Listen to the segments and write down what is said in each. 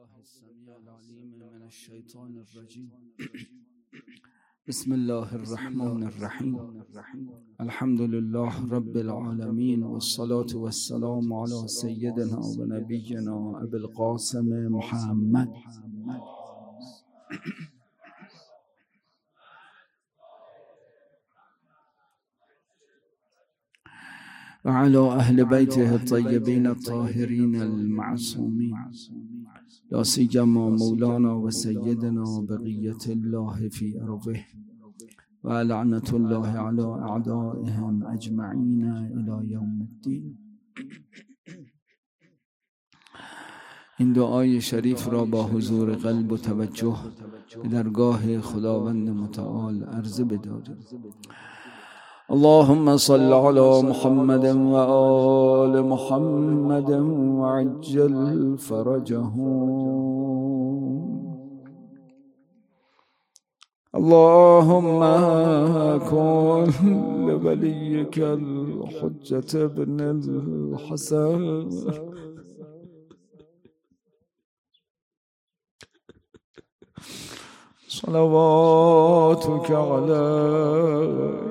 السميع العليم من الشيطان الرجيم. بسم الله الرحمن الرحيم. الحمد لله رب العالمين، والصلاة والسلام على سيدنا ونبينا أبي القاسم محمد وعلى أهل بيته الطيبين الطاهرين المعصومين، لا سيما مولانا وسيدنا بقية الله في أرضه، ولعنة الله على أعدائهم أجمعين إلى يوم الدين. این دعای شریف را با حضور قلب و توجه به درگاه خداوند متعال عرضه بداریم. اللهم صل على محمد وآل محمد وعجل فرجهم. اللهم كن لوليك الحجة بن الحسن صلواتك عليه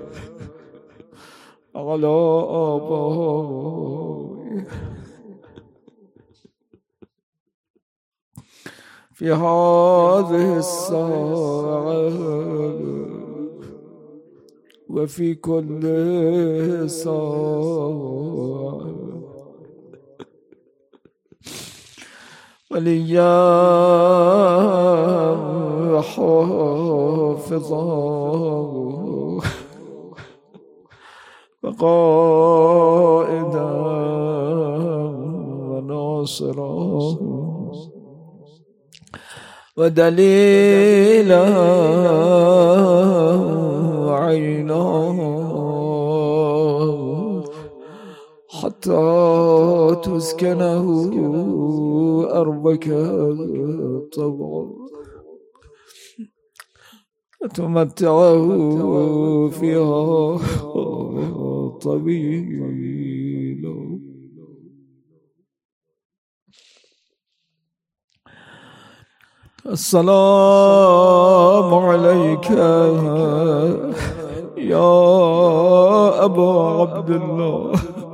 على آبائه في هذه الساعة وفي كل ساعة وليا حافظا وقائدا وناصرا ودليلا وعينا حتى تسكنه أرضك طوعا وتمتعه فيها طويلا. السلام عليك يا أبا عبد الله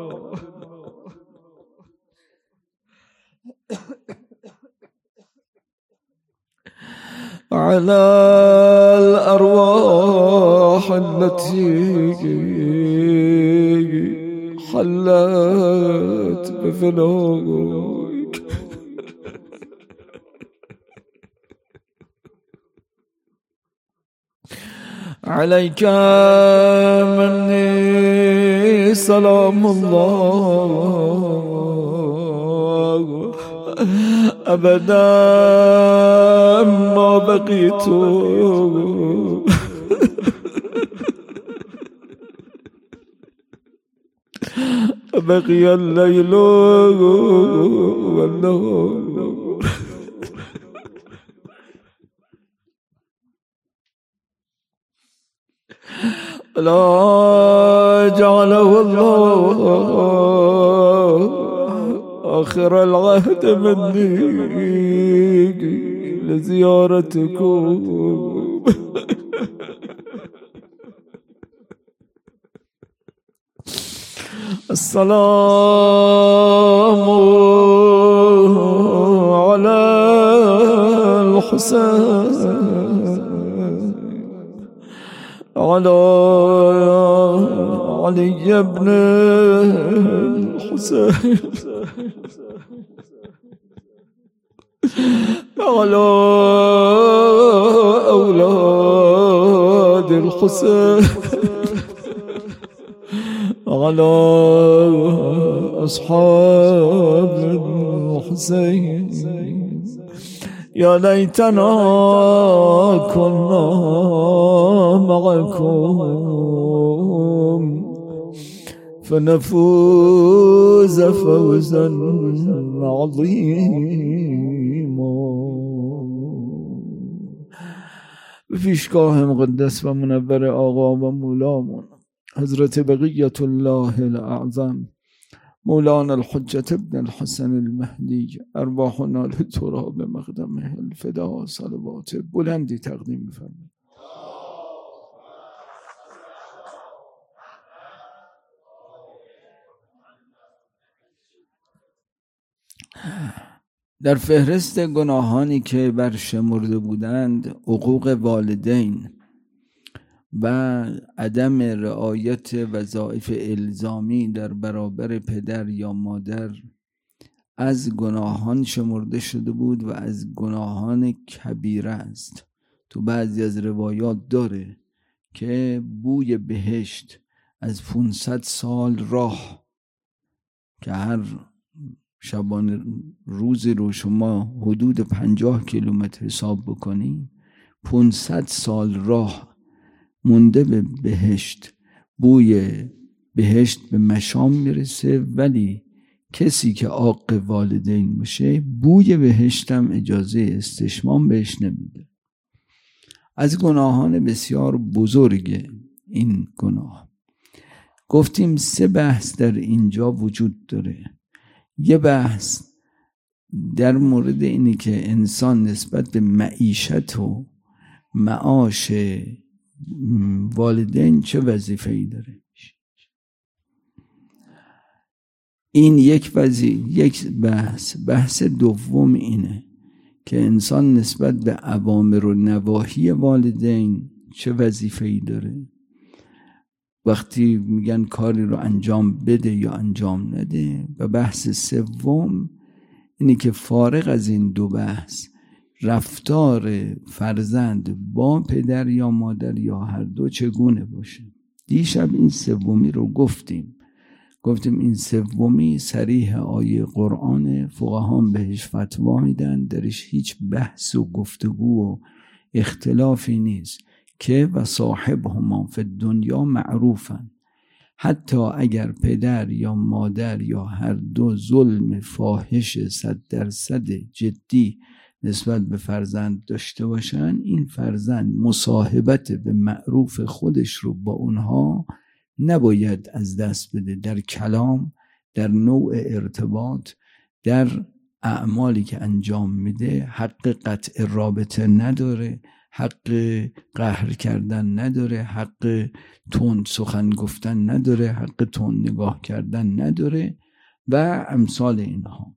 على الأرواح التي حلت بفنائك عليك مني سلام الله أبدا ما بقيت بقي الليل والنهار لا جعله الله آخر العهد مني لزيارتكم. السلام على الحسين على علي بن الحسين على أولاد الحسين على أصحاب الحسين. يا ليتنا كنا معكم فنفوز فوزا عظيما. به پیشگاه مقدس و منور آقا و مولامون حضرت بقیت الله الاعظم مولانا الحجة ابن الحسن المهدی ارواحنا لتراب مقدمه الفدا صلوات بلندی تقدیم بفرمایید. در فهرست گناهانی که برشمرده بودند حقوق والدین و عدم رعایت وظایف الزامی در برابر پدر یا مادر از گناهان شمرده شده بود و از گناهان کبیره است. تو بعضی از روایات داره که بوی بهشت از 500 سال راه که هر شبانه روزی رو شما حدود 50 کیلومتر حساب بکنی، 500 سال راه مونده به بهشت. بوی بهشت به مشام میرسه، ولی کسی که عاق والدین باشه بوی بهشتم اجازه استشمام بهش نمیده. از گناهان بسیار بزرگ این گناه. گفتیم 3 بحث در اینجا وجود داره. یه بحث در مورد اینی که انسان نسبت به معیشت و معاش والدین چه وظیفه‌ای داره. این یک بحث دوم اینه که انسان نسبت به اوامر و نواهی والدین چه وظیفه‌ای داره. وقتی میگن کاری رو انجام بده یا انجام نده. و بحث سوم اینه که فارغ از این 2 بحث رفتار فرزند با پدر یا مادر یا هر دو چگونه باشه. دیشب این سومی رو گفتیم این سومی صریح آیه قرآن، فقهان بهش فتوا میدن، درش هیچ بحث و گفتگو و اختلافی نیست که و صاحبهما فی الدنیا معروفن. حتی اگر پدر یا مادر یا هر دو ظلم فاحش 100% جدی نسبت به فرزند داشته باشن، این فرزند مصاحبت به معروف خودش رو با اونها نباید از دست بده، در کلام، در نوع ارتباط، در اعمالی که انجام میده. حق قطع رابطه نداره، حق قهر کردن نداره، حق تند سخن گفتن نداره، حق تند نگاه کردن نداره و امثال اینها.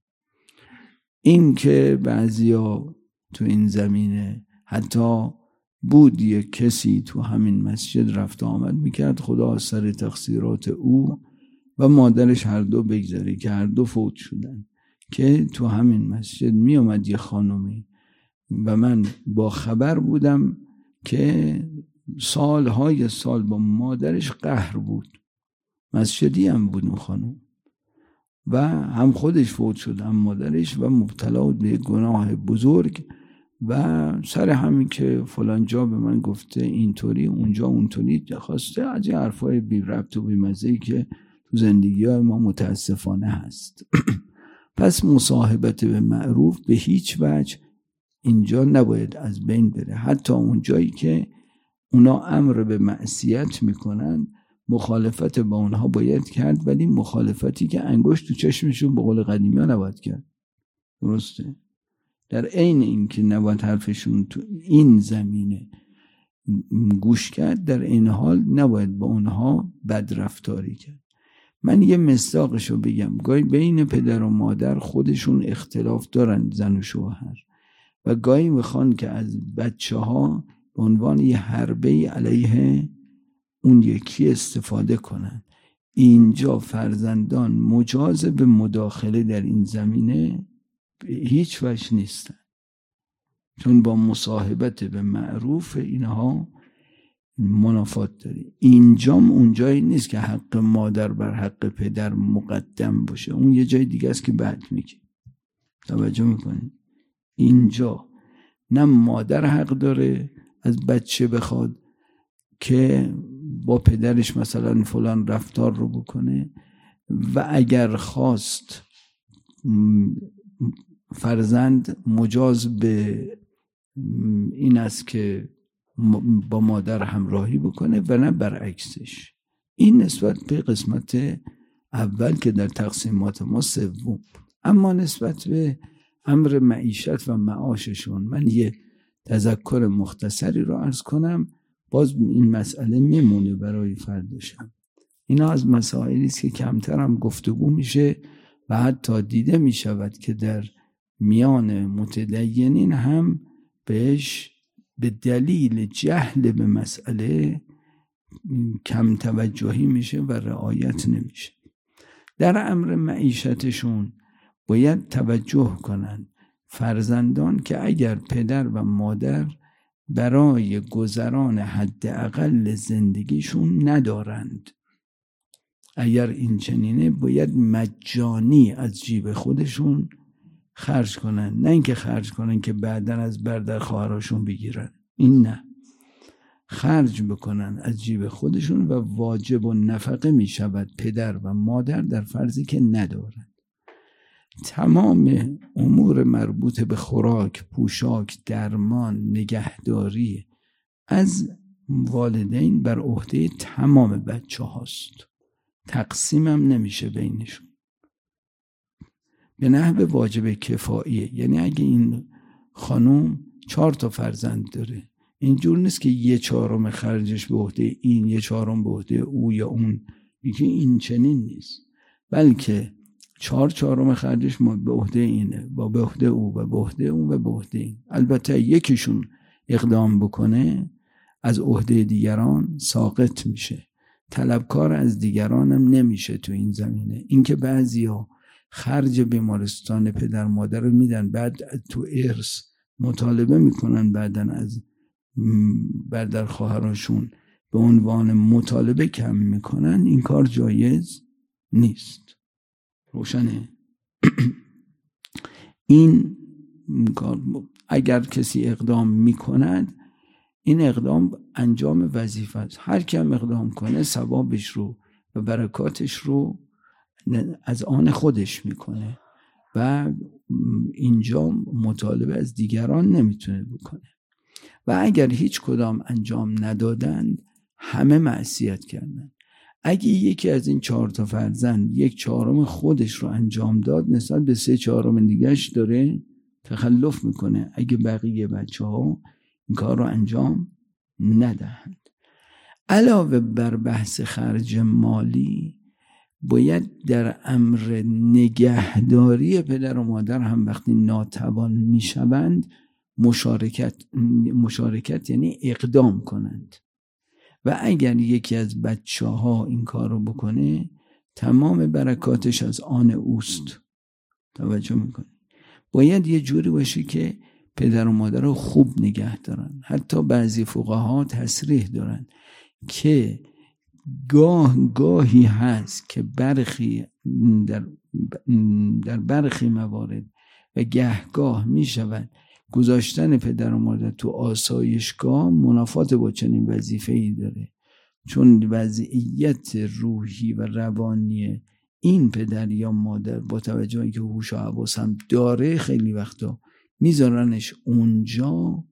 این که بعضیا تو این زمینه حتی بود یک کسی تو همین مسجد رفت آمد میکرد، خدا سر تقصیرات او و مادرش هر دو بگذاره که هر دو فوت شدن، که تو همین مسجد میامد یه خانومی و من با خبر بودم که سالهای سال با مادرش قهر بود. مسجدی هم بود اون خانوم و هم خودش فوت شد هم مادرش و مبتلا به گناه بزرگ و سر همین که فلان جا به من گفته اینطوری اونجا اونطوری، خواسته از این حرفای بی ربط و بی مزه‌ای که تو زندگی های ما متاسفانه هست. پس مصاحبت به معروف به هیچ وجه اینجا نباید از بین بره. حتی اون جایی که اونا امر به معصیت میکنن مخالفت با اونها باید کرد، ولی مخالفتی که انگشت تو چشمشون به قول قدیمی ها نباید کرد. درسته؟ در عین این که نباید حرفشون تو این زمینه گوش کرد، در این حال نباید با اونها بدرفتاری کرد. من یه مصداقشو بگم. گاهی بین پدر و مادر خودشون اختلاف دارن، زن و شوهر، و گاهی میخوان که از بچه ها به عنوان یه حربه علیه اون یکی استفاده کنن. اینجا فرزندان مجاز به مداخله در این زمینه هیچ وجه نیستن، چون با مصاحبت به معروف اینها منافات داری. اینجام اونجایی نیست که حق مادر بر حق پدر مقدم باشه، اون یه جای دیگه است که بعد میگه. توجه میکنید؟ اینجا نه مادر حق داره از بچه بخواد که با پدرش مثلا فلان رفتار رو بکنه، و اگر خواست فرزند مجاز به این است که با مادر همراهی بکنه و نه برعکسش. این نسبت به قسمت اول که در تقسیمات ما سوم. اما نسبت به امر معیشت و معاششون من یه تذکر مختصری رو عرض کنم، باز این مسئله میمونه برای فرداشم. اینا از مسائلی است که کمتر هم گفتگو میشه و حتی دیده میشود که در میان متدینین هم بهش به دلیل جهل به مسئله کم توجهی میشه و رعایت نمیشه. در امر معیشتشون باید توجه کنن فرزندان که اگر پدر و مادر برای گذران حداقل زندگیشون ندارند، اگر این چنینه باید مجانی از جیب خودشون خرج کنن، نه اینکه خرج کنن که بعداً از برادر خواهراشون بگیرن. این نه، خرج بکنن از جیب خودشون و واجب و نفقه می شود پدر و مادر در فرضی که ندارن. تمام امور مربوط به خوراک، پوشاک، درمان، نگهداری از والدین بر عهده تمام بچه هاست، تقسیم هم نمیشه بینشون به نحو واجب کفاییه. یعنی اگه این خانوم 4 فرزند داره، اینجور نیست که 1/4 خرجش به عهده این، 1/4 به عهده او یا اون، یکی این چنین نیست، بلکه 4/4 خرجش به عهده اینه و به عهده او و به عهده اون و به عهده این. البته یکیشون اقدام بکنه از عهده دیگران ساقط میشه، طلبکار از دیگران هم نمیشه تو این زمینه. اینکه بعضیا خرج بیمارستان پدر مادر رو میدن، بعد تو ارث مطالبه میکنن بعدن از برادر خواهراشون به عنوان مطالبه کم میکنن، این کار جایز نیست. روشنه؟ این کار اگر کسی اقدام میکند، این اقدام انجام وظیفه است. هر کم اقدام کنه ثوابش رو و برکاتش رو از آن خودش میکنه و اینجا مطالبه از دیگران نمیتونه بکنه. و اگر هیچ کدام انجام ندادند، همه معصیت کردن. اگه یکی از این 4 فرزند 1/4 خودش رو انجام داد، نسبت به 3/4 دیگهش داره تخلف میکنه اگه بقیه بچه ها این کار رو انجام ندهند. علاوه بر بحث خرج مالی، باید در امر نگهداری پدر و مادر هم وقتی ناتوان میشوند مشارکت یعنی اقدام کنند. و اگر یکی از بچه ها این کار رو بکنه، تمام برکاتش از آن اوست. توجه میکنه. باید یه جوری باشه که پدر و مادر رو خوب نگه دارن. حتی بعضی فقها تصریح دارن که گاهی هست که برخی در برخی موارد و گهگاه می شود گذاشتن پدر و مادر تو آسایشگاه منافات با چنین وظیفه‌ای داره، چون وضعیت روحی و روانی این پدر یا مادر با توجه اینکه هوش و حواس هم داره، خیلی وقتا میذارنش اونجا.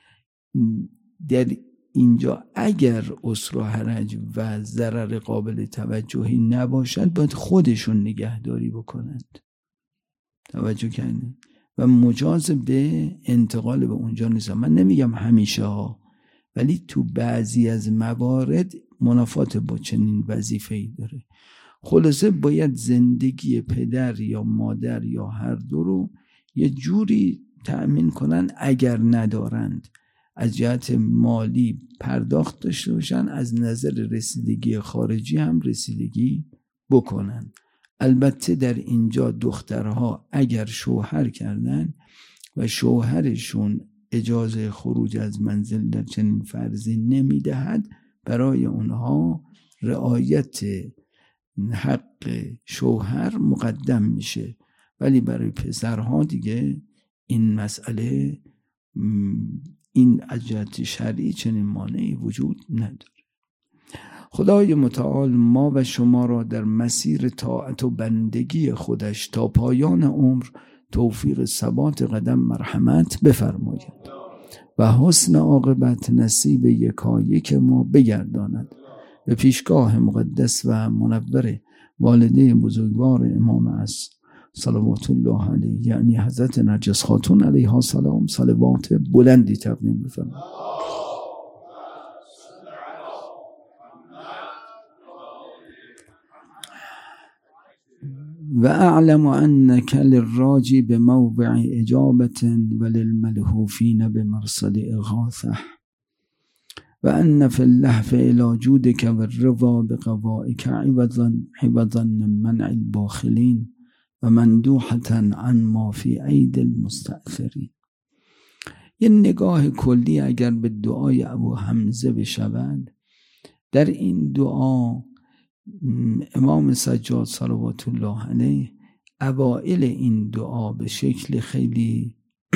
در اینجا اگر عسر و حرج و ضرر قابل توجهی نباشد، باید خودشون نگهداری بکنند. توجه کردید؟ و مجاز به انتقال به اونجا نیست. من نمیگم همیشه ها، ولی تو بعضی از موارد منافات با چنین وظیفه‌ای داره. خلاصه باید زندگی پدر یا مادر یا هر دو رو یه جوری تأمین کنن، اگر ندارند از جهت مالی پرداخت داشته باشن، از نظر رسیدگی خارجی هم رسیدگی بکنن. البته در اینجا دخترها اگر شوهر کردن و شوهرشون اجازه خروج از منزل در چنین فرضی نمیدهد، برای اونها رعایت حق شوهر مقدم میشه. ولی برای پسرها دیگه این مسئله، این از جهت شرعی چنین مانعی وجود نداره. خدای متعال ما و شما را در مسیر طاعت و بندگی خودش تا پایان عمر توفیق ثبات قدم مرحمت بفرماید و حسن عاقبت نصیب یکایک ما بگرداند. به پیشگاه مقدس و منور والده بزرگوار امام عصر صلوات الله علیه، یعنی حضرت نرگس خاتون علیها السلام، صلوات بلندی تقدیم بفرمایید. و اعلم انک للراجی بموضع اجابة وللملهوفین بمرصد اغاثه و ان فی اللهف الی جودک و الرضا بقضائک عوضا من منع الباخلین و مندوحة عن ما فی اید المستأثرین. یه نگاه کلی اگر به دعای ابو حمزه بشود، در این دعا امام سجاد صلوات الله علیه اوائل این دعا به شکل خیلی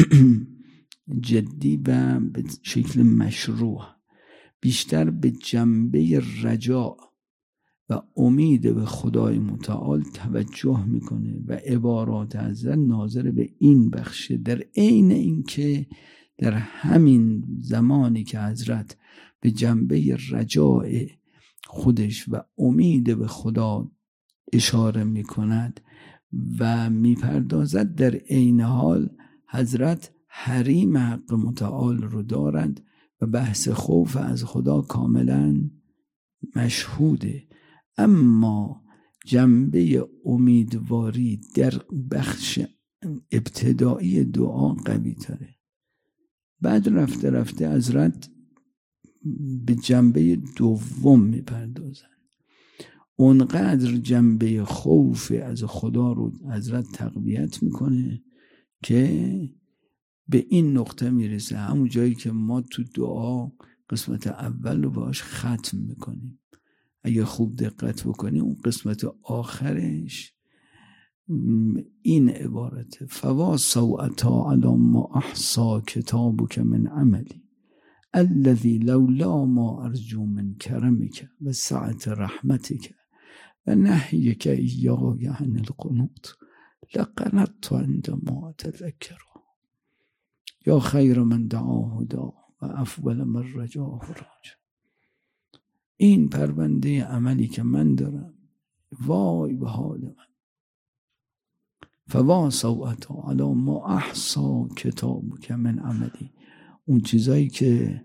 جدی و به شکل مشروع بیشتر به جنبه رجاء و امید به خدای متعال توجه میکنه و عبارات حضرت ناظر به این بخشه، در عین اینکه در همین زمانی که حضرت به جنبه رجاء خودش و امید به خدا اشاره میکند و میپردازد، در عین حال حضرت حریم حق متعال رو دارند و بحث خوف از خدا کاملا مشهوده. اما جنبه امیدواری در بخش ابتدایی دعا قوی تره. بعد رفته رفته حضرت به جنبه دوم میپردازن. اونقدر جنبه خوف از خدا رو حضرت تقویت میکنه که به این نقطه میرسه، همون جایی که ما تو دعا قسمت اول رو باش ختم میکنیم. اگه خوب دقت بکنیم اون قسمت آخرش این عبارته: فوا سوءتا علی ما احصا کتابک من عملی الذی لولا ما ارجو من کرمک و سعت رحمتک و نهیک ایای عن القنوط لقنطت عندما اتذکر یا خیر من دعاه دا و افضل من رجاه راجع. این پرونده عملی که من دارم، وای به حال من. فوا سوءتا علی ما احصا کتابک من عملی، اون چیزایی که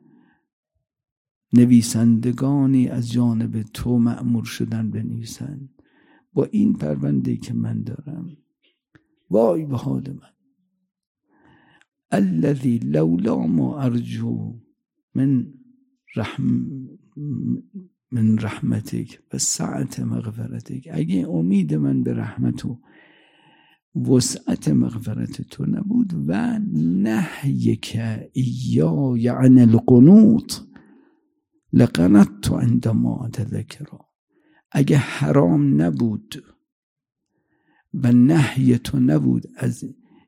نویسندگانی از جانب تو مأمور شدن بنویسن، با این پرونده که من دارم وای به حال من. الذی لولا ما ارجو من رحمتک و سعت مغفرتک، اگه امید من به رحمت و وسعت مغفرت تو نبود و نهیک ایای عن القنوط لقنطت عندما اتذکر، اگه حرام نبود و نهی تو نبود از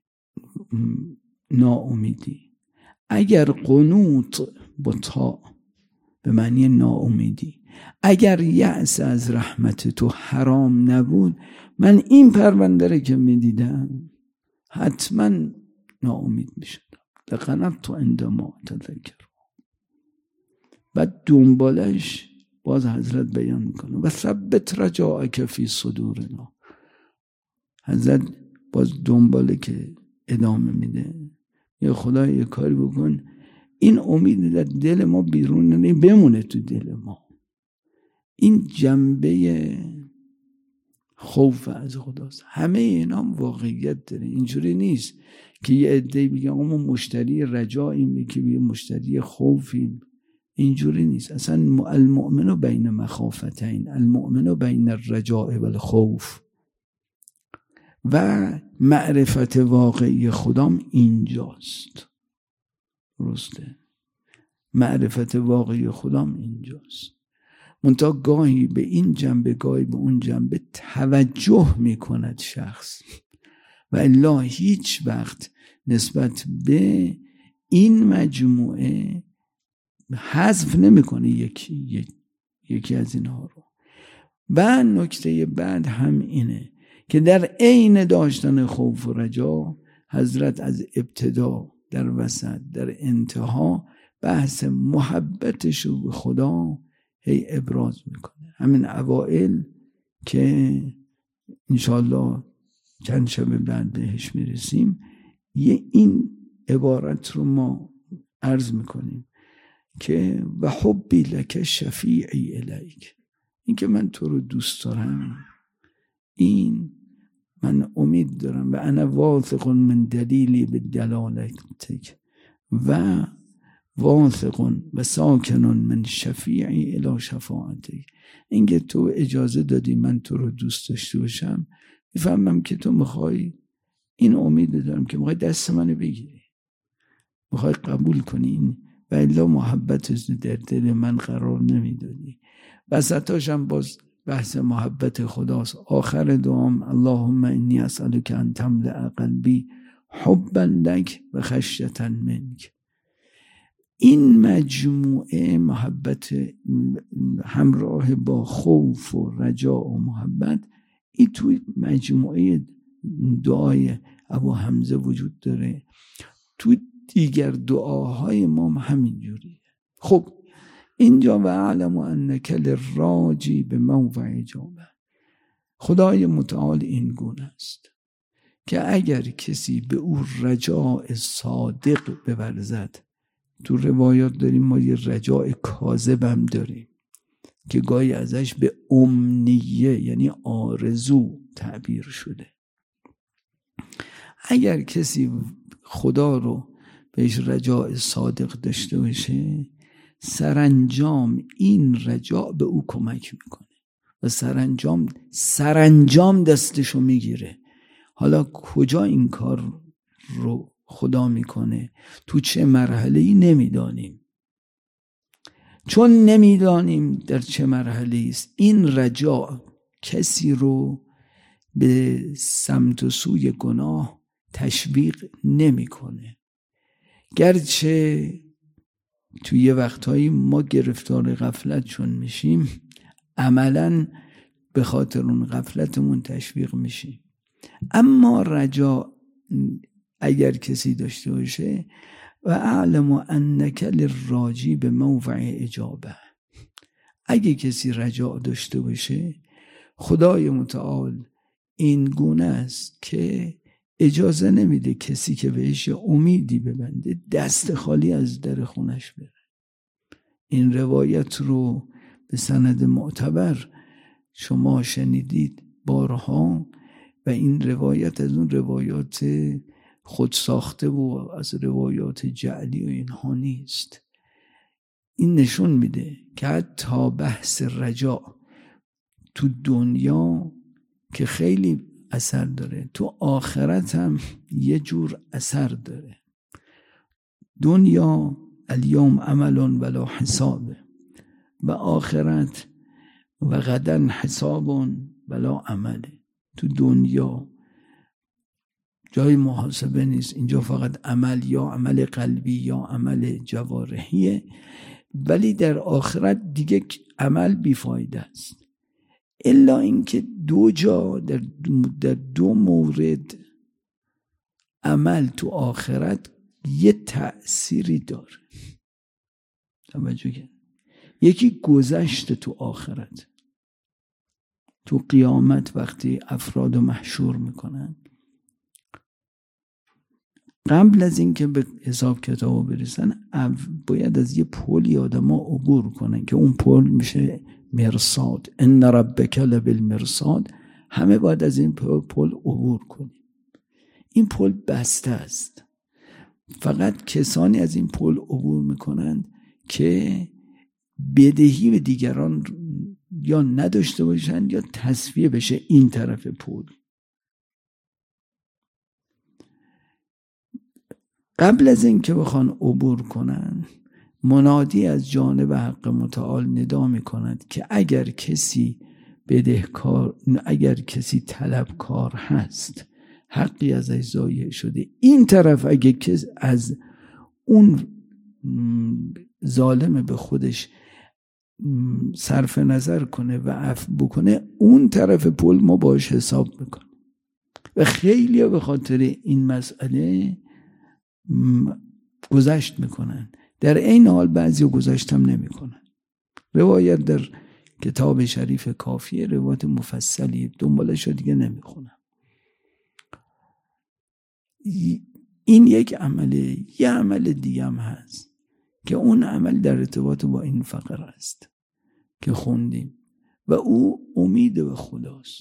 ناامیدی، اگر قنوط با تا به معنی ناامیدی، اگر یأس از رحمت تو حرام نبود، من این پرونده که میدیدم حتما ناامید میشدم. لقنطت عندما اتذکر. بعد دنبالش باز حضرت بیان میکنه و ثبت رجاءک فی صدورنا. حضرت باز دنباله که ادامه میده، یا خدا یه کاری بکن این امید در دل ما بیرون بمونه تو دل ما. این جنبه خوف از خداست. همه اینا هم واقعیت داره. اینجوری نیست که یه عده‌ای بگن ما مشتری رجاییم که یه مشتری خوفیم. اینجوری نیست. اصلا المؤمن بین مخافتین، المؤمن بین الرجاء و الخوف. و معرفت واقعی خدام اینجاست. درسته؟ معرفت واقعی خدام اینجاست. منتها گاهی به این جنبه گاهی به اون جنبه توجه میکند شخص و الا هیچ وقت نسبت به این مجموعه حذف نمیکنه یکی از اینها رو. و نکته بعد هم اینه که در عین داشتن خوف و رجا، حضرت از ابتدا در وسط در انتها بحث محبتش رو به خدا هی ابراز میکنه. همین اوائل که انشاءالله چند شب بعد بهش میرسیم، این عبارت رو ما عرض میکنیم که و حبی لک شفیعی الیک، این که من تو رو دوست دارم، این من امید دارم و انا واثق من دلیلی به دلالتک و واثق و ساکن من شفیعی الی شفاعتک، اینکه تو اجازه دادی من تو رو دوست داشته باشم، میفهمم که تو میخوای، این امید دارم که میخوای دست منو بگیری، میخوای قبول کنی و الا محبت در دل من قرار نمیدادی. وسطاشم باز بحث محبت خداست. آخر دعام اللهم انی اسألک ان تملأ قلبی حبا لک و خشیة منک. این مجموعه محبت همراه با خوف و رجا و محبت، این توی مجموعه دعای ابو حمزه وجود داره، توی دیگر دعاهای ما همین جوریه. خب اینجا و اعلم انک للراجی به موضع اجابه، خدای متعال این گونه است که اگر کسی به او رجاء صادق بورزد، تو روایات داریم ما یه رجاء کاذب هم داریم که گاهی ازش به امنیه یعنی آرزو تعبیر شده، اگر کسی خدا رو بهش رجاء صادق داشته باشه، سرانجام این رجاء به او کمک میکنه و سرانجام دستشو میگیره. حالا کجا این کار رو خدا میکنه، تو چه مرحله‌ای نمیدانیم، چون نمیدانیم در چه مرحله‌ای است، این رجاء کسی رو به سمت و سوی گناه تشویق نمیکنه. گرچه توی یه وقتهایی ما گرفتار غفلت چون میشیم، عملاً به خاطر اون غفلتمون تشویق میشیم، اما رجا اگر کسی داشته باشه و اعلم انک للراجی به موضع اجابه، اگه کسی رجا داشته باشه، خدای متعال این گونه است که اجازه نمیده کسی که بهش امیدی ببنده دست خالی از در خونش بره. این روایت رو به سند معتبر شما شنیدید بارها و این روایت از اون روایات خود ساخته و از روایات جعلی و اینها نیست. این نشون میده که حتی بحث رجا تو دنیا که خیلی اثر داره، تو آخرت هم یه جور اثر داره. دنیا الیوم عمل ولا حساب و آخرت و غدا حساب ولا عمل. تو دنیا جای محاسبه نیست، اینجا فقط عمل، یا عمل قلبی یا عمل جوارحیه، ولی در آخرت دیگه عمل بیفایده است، الا اینکه دو جا در دو مورد عمل تو آخرت یه تأثیری داره. توجه کن، یکی گذشت تو آخرت، تو قیامت وقتی افراد محشور میکنن، قبل از اینکه به حساب کتاب برسن باید از یه پلی آدم ها عبور کنن که اون پل میشه مرصاد. ان ربک لبالمرصاد، همه باید از این پل عبور کنیم. این پل بسته است، فقط کسانی از این پل عبور میکنند که بدهی به دیگران یا نداشته باشند یا تصفیه بشه این طرف پل. قبل از اینکه بخوان عبور کنن، منادی از جانب حق متعال ندا میکند که اگر کسی بدهکار، اگر کسی طلبکار هست، حقی ازش ضایع شده، این طرف اگه کسی از اون ظالم به خودش صرف نظر کنه و عفو بکنه، اون طرف پل ما باش حساب میکنه. و خیلی به خاطر این مسئله گذشت میکنن، در این حال بعضی گذشت هم نمیکنن. روایت در کتاب شریف کافیه، روایت مفصلیه، دنبالش رو دیگه نمیخونم. این یک عمله. یه عمل دیگه هم هست که اون عمل در ارتباط با این فقره است که خوندیم و او امید به خداست.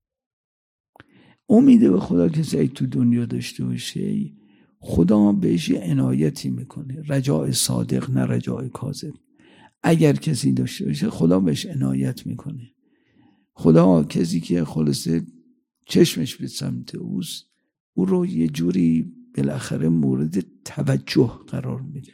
امید به خدا کسی تو دنیا داشته باشه، خدا بهش عنایتی میکنه. رجاء صادق، نه رجاء کاذب. اگر کسی داشته باشه خدا بهش عنایت میکنه. خدا کسی که خلاصه چشمش به سمت اوست، او رو یه جوری بالاخره مورد توجه قرار میده.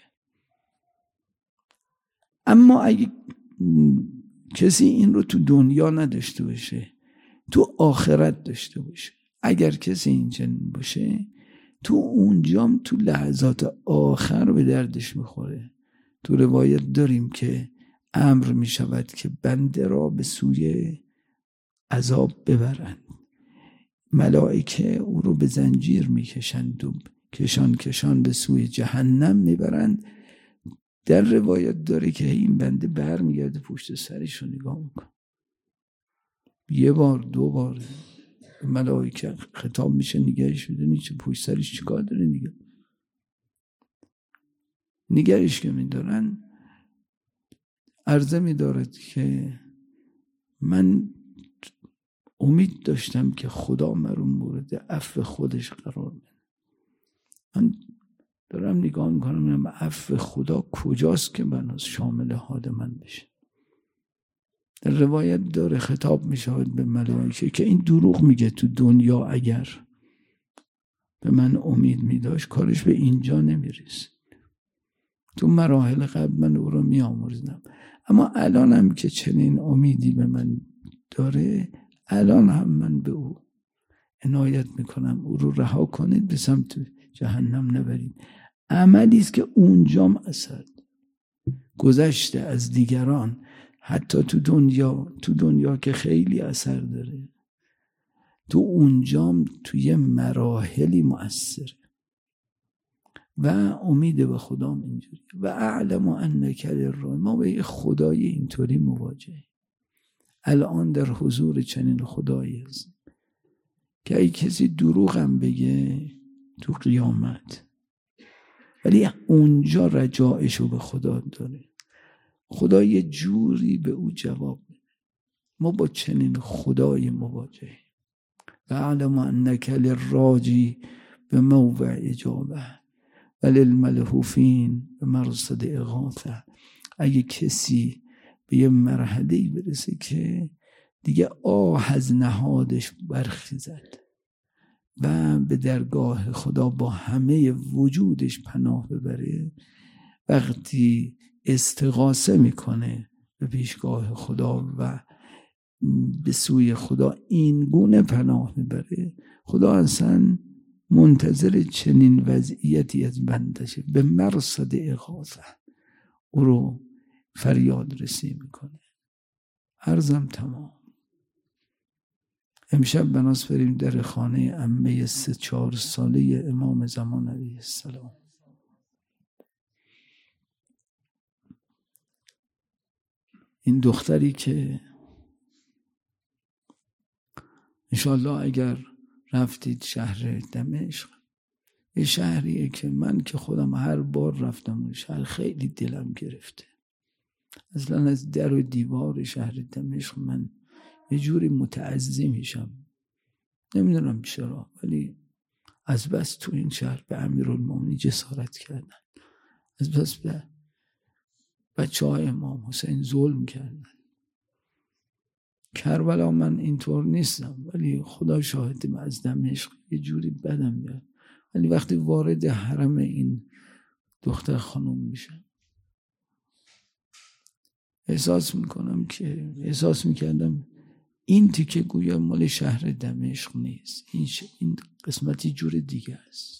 اما اگه کسی این رو تو دنیا نداشته باشه، تو آخرت داشته باشه، اگر کسی این چنین باشه، تو اونجام تو لحظات آخر به دردش میخوره. تو روایت داریم که امر میشود که بنده را به سوی عذاب ببرند، ملائکه او رو به زنجیر میکشند و کشان به سوی جهنم میبرند. در روایت داره که این بنده بر میگرده پشت سرش رو نگاه میکنه. یه بار دو بار ملائکه خطاب میشه نگهش میدونی چه پشت سرش چیکار داره نگهش که میدارن. عرضه میدارد که من امید داشتم که خدا مرا مورد عفو خودش قرار بده. من دارم نگاه میکنم عفو خدا کجاست که بناس شامل حال من بشه. در روایت داره خطاب میشود به ملائکه که این دروغ میگه، تو دنیا اگر به من امید میداشت کارش به اینجا نمیرسید. تو مراحل قبل من او رو میآمرزیدم، اما الان هم که چنین امیدی به من داره، الان هم من به او عنایت میکنم او رو رها کنید، به سمت جهنم نبرید. عملی است که اونجام اثر گذشته از دیگران، حتی تو دنیا که خیلی اثر داره، تو اونجام توی مراحلی مؤثره. و امید به خدام اینجوری. و اعلم انک الرحیم، ما به خدای اینطوری مواجهیم. الان در حضور چنین خدایی هست که ای کسی دروغ هم بگه تو قیامت، ولی اونجا رجایشو به خدا داره، خدا یه جوری به او جواب میده. ما با چنین خدای مواجهیم. و اعلم انک للراجی به موضع اجابه و للملهوفین به مرصد اغاثه. اگه کسی به یه مرحله‌ای برسه که دیگه آه از نهادش برخیزد و به درگاه خدا با همه وجودش پناه ببره، وقتی استغاثه میکنه به پیشگاه خدا و به سوی خدا این گونه پناه میبره، خدا اصلا منتظر چنین وضعیتی از بندشه، به مرصد اغاثه او رو فریاد رسی میکنه. عرضم تمام. امشب بناس بریم در خانه عمه 3-4 ساله امام زمان علیه السلام. این دختری که انشالله اگر رفتید شهر دمشق، یه شهریه که من که خودم هر بار رفتم اون شهر خیلی دلم گرفته. اصلا از در و دیوار شهر دمشق من یه جوری متعزی میشم، نمیدونم چرا، ولی از بس تو این شهر به امیرالمومنین جسارت کردن، از بس به بچه‌های امام حسین ظلم کردن. کربلا من اینطور نیستم، ولی خدا شاهدم از دمشق یه جوری بدم میاد. ولی وقتی وارد حرم این دختر خانم میشم، احساس میکردم این تیکه گویا مال شهر دمشق نیست، این قسمتی جور دیگه است.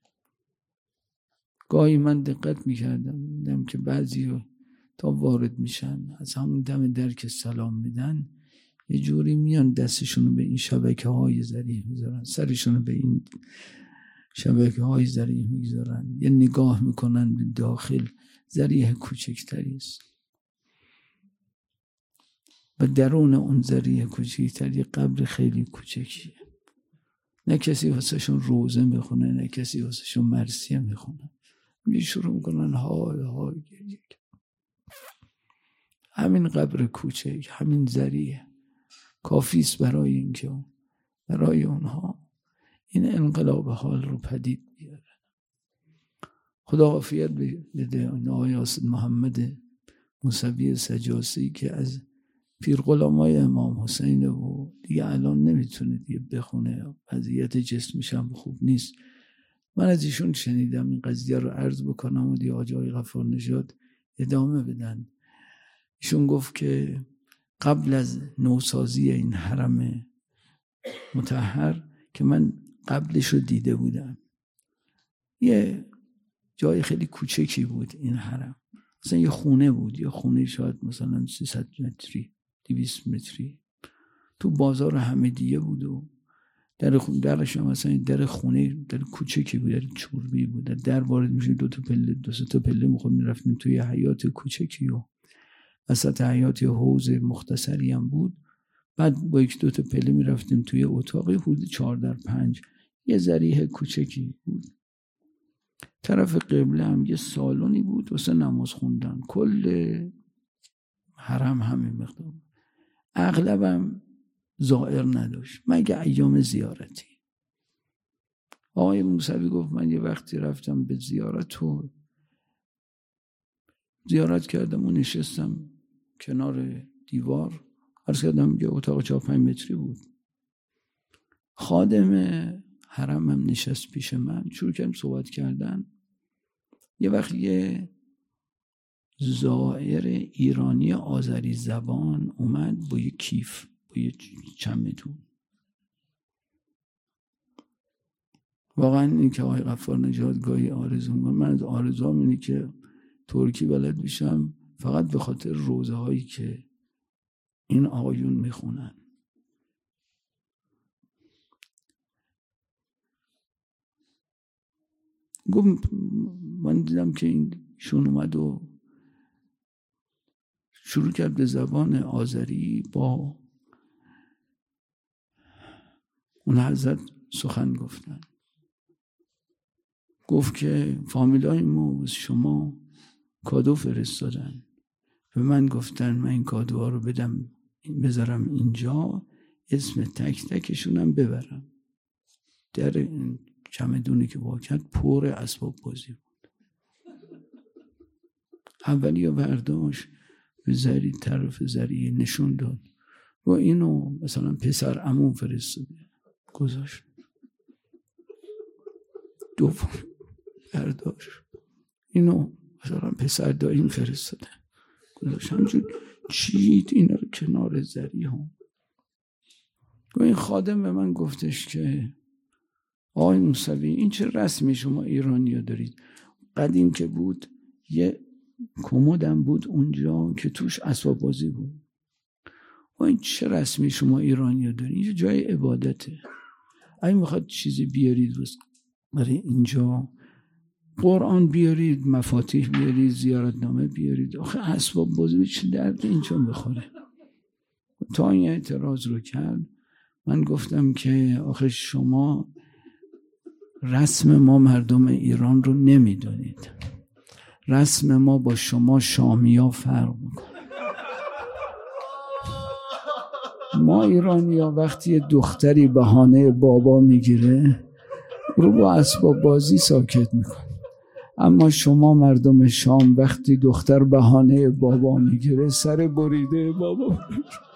گاهی من دقت میکردم دیدم که بعضی تا وارد میشن از همون دم در که سلام میدن یه جوری میان دستشونو به این شبکه های ذریح میذارن، سرشونو به این شبکه های ذریح میذارن، یه نگاه میکنن به داخل، ذریح کوچکتری است. و درون اون ذریح کوچیک‌تر یه قبر خیلی کوچکیه. نه کسی واسهشون روزه میخونه، نه کسی واسهشون مرثیه میخونه. شروع میکنن های گریه. همین قبر کوچک، همین ذریح کافیست برای اینکه برای اونها این انقلاب حال رو پدید بیاره. خدا عافیت بده آقای اسد محمد موسوی سجاسی که از پیرغلامای امام حسین و دیگه الان نمیتونه دیگه بخونه، وضعیت جسمش هم خوب نیست. من از ایشون شنیدم این قضیه رو عرض بکنم و دیگه آقای غفارنژاد ادامه بدن. ایشون گفت که قبل از نوسازی این حرم مطهر که من قبلش رو دیده بودم، یه جای خیلی کوچکی بود این حرم، مثلا یه خونه بود، یه خونه شاید مثلا 300 متری 200 متری تو بازار حمیدیه بود و درش هم مثلا در خونه در کوچکی بود، در چوبی بود، در وارد میشه 2 تا پله میخواد میرفتیم توی حیات کوچکی و وسط حیات حوض مختصری هم بود. بعد با 1-2 تا پله میرفتیم توی اتاقی حدود 4x5 یه ذریح کوچکی بود. طرف قبله هم یه سالونی بود واسه نماز خوندن. کل حرم همین مقدار، اغلبم زائر نداشت مگه ایام زیارتی. آقای موسوی گفت من یه وقتی رفتم به زیارت و زیارت کردم و نشستم کنار دیوار، عرض کردم یه اتاق 4-5 متری بود. خادم حرمم نشست پیش من، شروع کردم صحبت کردن. یه وقت یه زائر ایرانی آذری زبان اومد با یه کیف، با یه چمدون. واقعا این که آقای غفارنژاد گاهی آرزو می‌کنم، من از آرزوام اینه که ترکی بلد بشم فقط به خاطر روزه هایی که این آقایون میخونن. گفت من دیدم که ایشون اومد و شروع کرد به زبان آذری با اون حضرت سخن گفتن. گفت که فامیلای ما شما کادو فرستادن، به من گفتن من این کادوها رو بدم بذارم اینجا، اسم تک تکشونم ببرم. در این چمدونی که واکد پر اسباب بازی بود. اولی رو برداشت به ذریع طرف ذریع نشون داد و اینو مثلا پسر عمو فرستاده گذاشت. دوم برداشت اینو مثلا پسر داییم فرستاده گذاشت. همجور چید اینا رو کنار ذریع هم. و این خادم به من گفتش که آقای موسوی این چه رسمی شما ایرانی‌ها دارید؟ قدیم که بود یه کمدم بود اونجا که توش اسباب بازی بود. و این چه رسمی شما ایرانی‌ها دارید؟ اینجا جای عبادته. اگه میخواد چیزی بیارید برای اینجا، قرآن بیارید، مفاتیح بیارید، زیارتنامه بیارید. آخه اسباب بازی چه درد اینجا بخوره؟ تا این اعتراض رو کرد. من گفتم که آخه شما رسم ما مردم ایران رو نمیدونید. رسم ما با شما شامیا فرق میکنه. ما ایرانی‌ها وقتی دختری بهانه بابا میگیره رو با اسباب بازی ساکت میکنه، اما شما مردم شام وقتی دختر بهانه بابا میگیره سر بریده بابا